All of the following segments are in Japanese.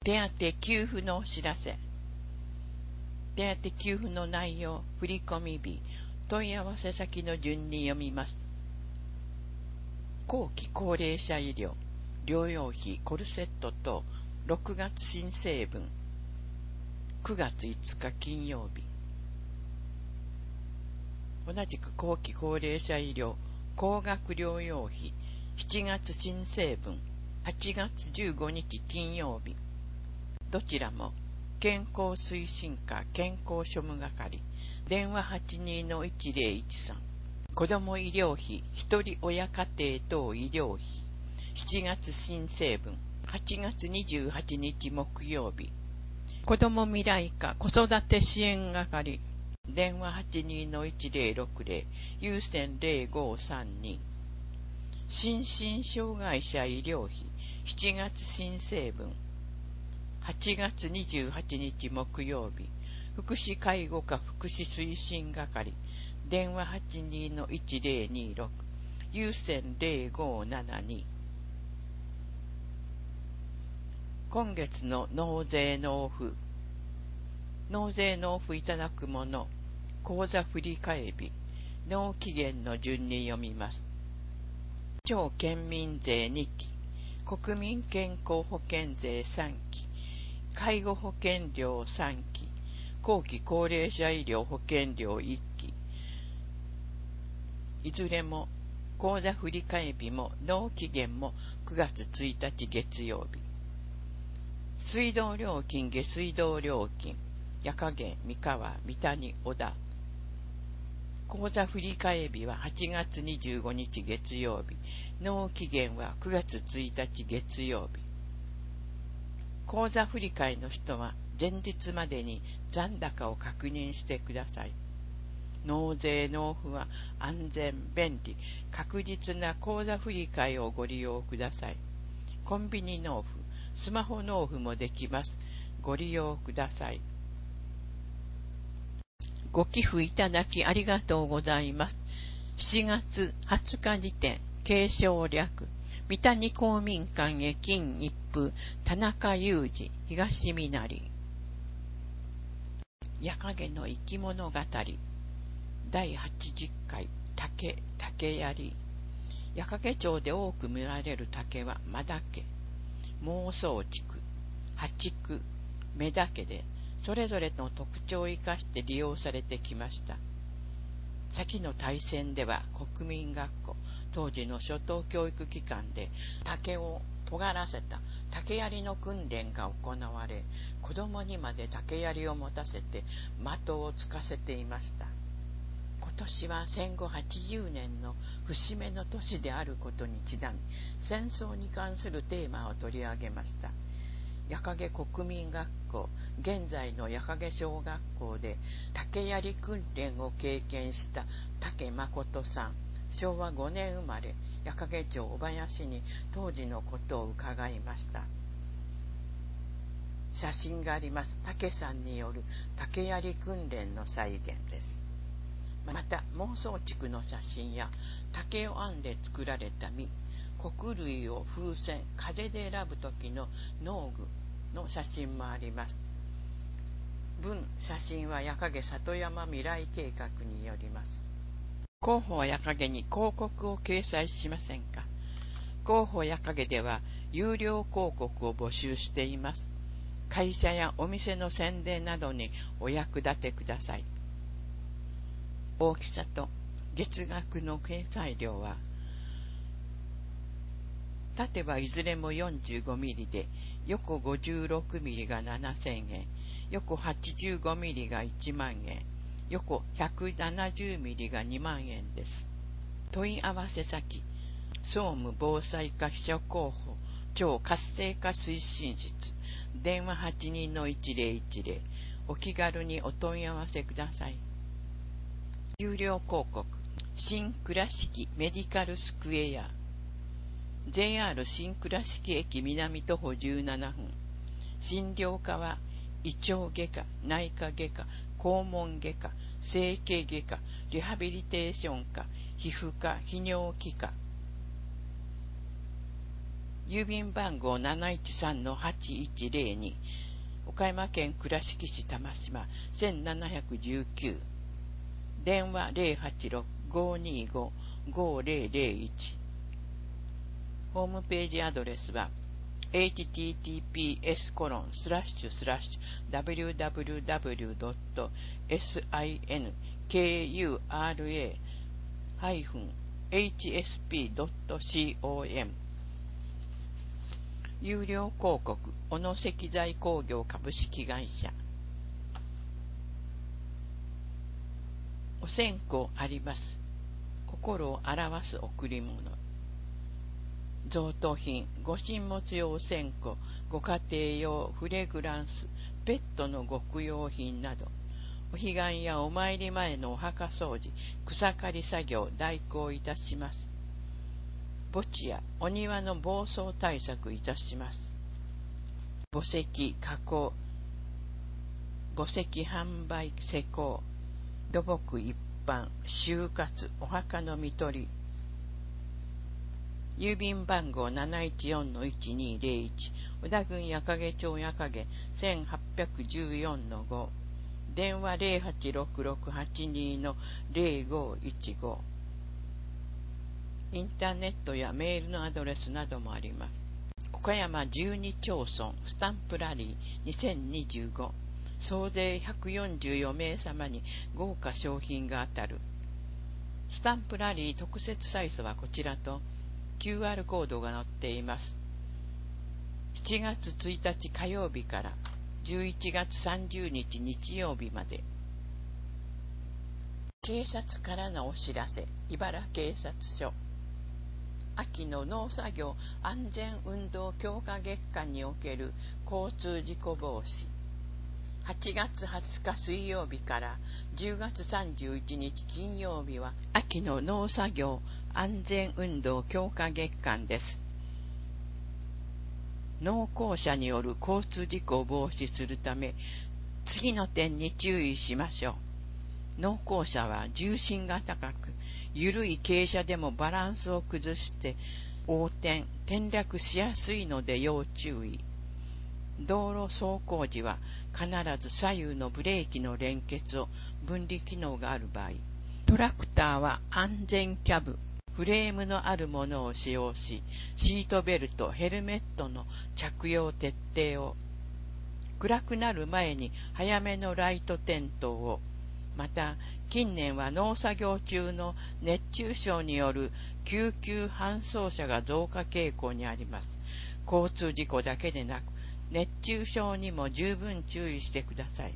手当給付のお知らせ。手当給付の内容、振込日、問い合わせ先の順に読みます。後期高齢者医療、療養費、コルセット等、6月申請分、9月5日金曜日。同じく後期高齢者医療、高額療養費、7月申請分、8月15日金曜日。どちらも、健康推進課健康庶務係、電話 82-1013、子ども医療費、一人親家庭等医療費、7月申請分、8月28日木曜日。子ども未来課子育て支援係、電話 82-1060、有線0532。心身障害者医療費、7月申請分、8月28日木曜日。福祉介護課福祉推進係、電話 82-1026、有線0572。今月の納税納付。納税納付いただくもの、口座振替日、納期限の順に読みます。町県民税2期、国民健康保険税3期、介護保険料3期、後期高齢者医療保険料1期。いずれも口座振替日も納期限も9月1日月曜日。水道料金、下水道料金、矢影、三河、三谷、小田。口座振替日は8月25日月曜日。納期限は9月1日月曜日。口座振替の人は前日までに残高を確認してください。納税納付は安全、便利、確実な口座振替をご利用ください。コンビニ納付、スマホ納付もできます。ご利用ください。ご寄付いただきありがとうございます。7月20日時点、継承略、三谷公民館へ金一封、田中裕二、東みなり。矢影の生き物語、第80回、竹槍。矢影町で多く見られる竹は真竹、孟宗竹、破竹、目竹で、それぞれの特徴を生かして利用されてきました。先の大戦では国民学校、当時の初等教育機関で竹を尖らせた竹槍の訓練が行われ、子供にまで竹槍を持たせて的をつかせていました。今年は戦後80年の節目の年であることにちなみ、戦争に関するテーマを取り上げました。矢影国民学校、現在の矢影小学校で竹槍訓練を経験した竹誠さん、昭和5年生まれ、矢影町小林に当時のことを伺いました。写真があります。竹さんによる竹槍訓練の再現です。また、孟宗竹の写真や竹を編んで作られた実、穀類を風船、風で選ぶ時の農具の写真もあります。写真は矢影里山未来計画によります。広報矢影に広告を掲載しませんか。広報矢影では有料広告を募集しています。会社やお店の宣伝などにお役立てください。大きさと月額の掲載料は、縦はいずれも45ミリで、横56ミリが7000円、横85ミリが1万円、横170ミリが2万円です。問い合わせ先、総務防災課秘書候補、町活性化推進室、電話 82-1010、お気軽にお問い合わせください。有料広告、新倉敷メディカルスクエア、JR 新倉敷駅南徒歩17分。診療科は胃腸外科、内科外科、肛門外科、整形外科、リハビリテーション科、皮膚科、泌尿器科。 郵便番号 713-8102、岡山県倉敷市玉島1719、電話 086-525-5001。ホームページアドレスは https://www.sinkura-hsp.com。 有料広告小野石材工業株式会社。お線香あります。心を表す贈り物。贈答品、ご神物用お線香、ご家庭用フレグランス、ペットのご供養品など、お彼岸やお参り前のお墓掃除、草刈り作業代行いたします。墓地やお庭の暴走対策いたします。墓石加工、墓石販売施工、土木一般、就活、お墓の見取り。郵便番号 714-1201、小田郡矢掛町矢掛 1814-5、電話 086-682-0515。インターネットやメールのアドレスなどもあります。岡山12町村スタンプラリー2025、総勢144名様に豪華賞品が当たる。スタンプラリー特設サイトはこちらと QR コードが載っています。7月1日火曜日から11月30日日曜日まで。警察からのお知らせ。茨警察署。秋の農作業安全運動強化月間における交通事故防止。8月20日水曜日から10月31日金曜日は秋の農作業安全運動強化月間です。農耕者による交通事故を防止するため、次の点に注意しましょう。農耕者は重心が高く、緩い傾斜でもバランスを崩して横転・転落しやすいので要注意。道路走行時は必ず左右のブレーキの連結を分離機能がある場合、トラクターは安全キャブ、フレームのあるものを使用し、シートベルト、ヘルメットの着用徹底を、暗くなる前に早めのライト点灯を、また近年は農作業中の熱中症による救急搬送者が増加傾向にあります。交通事故だけでなく、熱中症にも十分注意してください。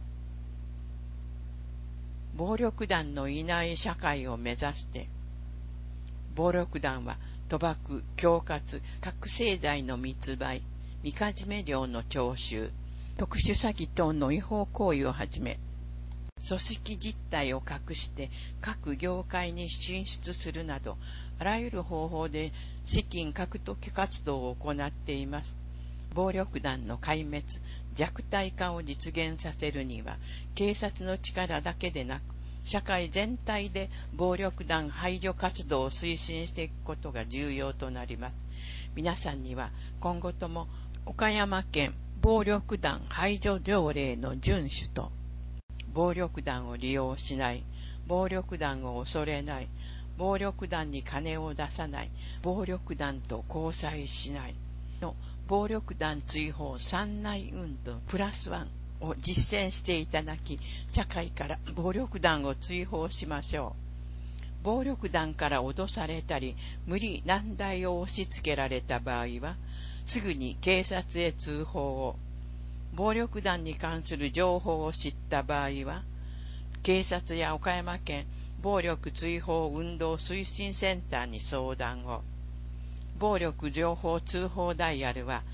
暴力団のいない社会を目指して。暴力団は賭博、恐喝、覚醒剤の密売、みかじめ料の徴収、特殊詐欺等の違法行為をはじめ、組織実態を隠して各業界に進出するなど、あらゆる方法で資金獲得活動を行っています。暴力団の壊滅、弱体化を実現させるには、警察の力だけでなく、社会全体で暴力団排除活動を推進していくことが重要となります。皆さんには今後とも岡山県暴力団排除条例の遵守と、暴力団を利用しない、暴力団を恐れない、暴力団に金を出さない、暴力団と交際しないの暴力団追放三内運動プラスワンを実践していただき、社会から暴力団を追放しましょう。暴力団から脅されたり、無理難題を押し付けられた場合は、すぐに警察へ通報を。暴力団に関する情報を知った場合は、警察や岡山県暴力追放運動推進センターに相談を。暴力情報通報ダイヤルは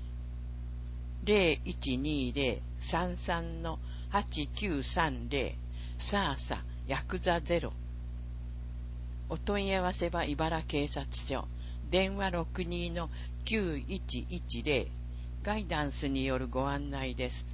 0120-33-8930 サーサヤクザゼロ。お問い合わせは茨警察署、電話62-9110、ガイダンスによるご案内です。